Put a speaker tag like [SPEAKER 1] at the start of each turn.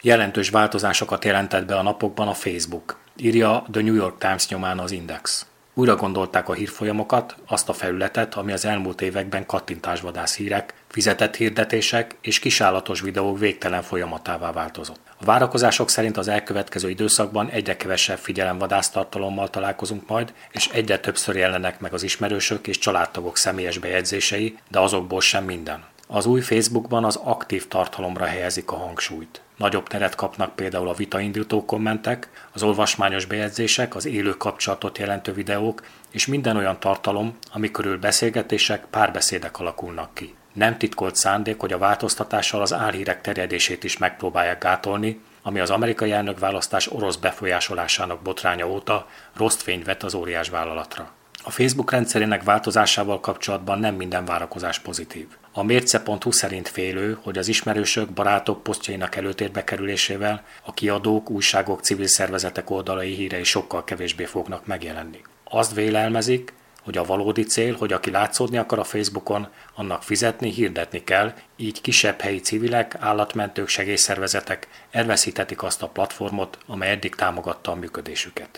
[SPEAKER 1] Jelentős változásokat jelentett be a napokban a Facebook, írja The New York Times nyomán az Index. Újra gondolták a hírfolyamokat, azt a felületet, ami az elmúlt években kattintásvadász hírek, fizetett hirdetések és kisállatos videók végtelen folyamatává változott. A várakozások szerint az elkövetkező időszakban egyre kevesebb figyelemvadásztartalommal találkozunk majd, és egyre többször jelennek meg az ismerősök és családtagok személyes bejegyzései, de azokból sem minden. Az új Facebookban az aktív tartalomra helyezik a hangsúlyt. Nagyobb teret kapnak például a vitaindító kommentek, az olvasmányos bejegyzések, az élő kapcsolatot jelentő videók, és minden olyan tartalom, ami körül beszélgetések, párbeszédek alakulnak ki. Nem titkolt szándék, hogy a változtatással az álhírek terjedését is megpróbálják gátolni, ami az amerikai elnökválasztás orosz befolyásolásának botránya óta rossz fényt vet az óriás vállalatra. A Facebook rendszerének változásával kapcsolatban nem minden várakozás pozitív. A mérce.hu szerint félő, hogy az ismerősök, barátok posztjainak előtérbe kerülésével a kiadók, újságok, civil szervezetek oldalai hírei sokkal kevésbé fognak megjelenni. Azt vélelmezik, hogy a valódi cél, hogy aki látszódni akar a Facebookon, annak fizetni, hirdetni kell, így kisebb helyi civilek, állatmentők, segélyszervezetek elveszíthetik azt a platformot, amely eddig támogatta a működésüket.